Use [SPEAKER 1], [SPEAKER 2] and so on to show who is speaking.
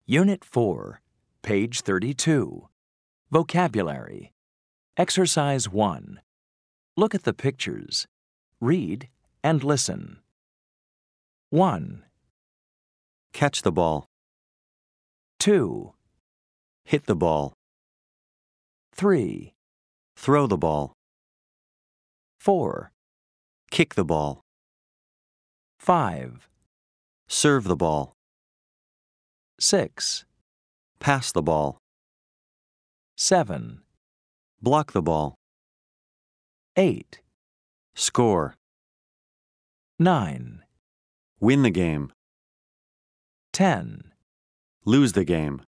[SPEAKER 1] Unit 4, page 32. Vocabulary. Exercise 1. Look at the pictures. Read and listen. 1,
[SPEAKER 2] Catch the ball.
[SPEAKER 1] 2,
[SPEAKER 2] Hit the ball.
[SPEAKER 1] 3,
[SPEAKER 2] Throw the ball.
[SPEAKER 1] 4,
[SPEAKER 2] Kick the ball.
[SPEAKER 1] 5,
[SPEAKER 2] Serve the ball.
[SPEAKER 1] 6,
[SPEAKER 2] Pass the ball.
[SPEAKER 1] 7,
[SPEAKER 2] Block the ball.
[SPEAKER 1] 8,
[SPEAKER 2] Score.
[SPEAKER 1] 9,
[SPEAKER 2] Win the game.
[SPEAKER 1] 10,
[SPEAKER 2] Lose the game.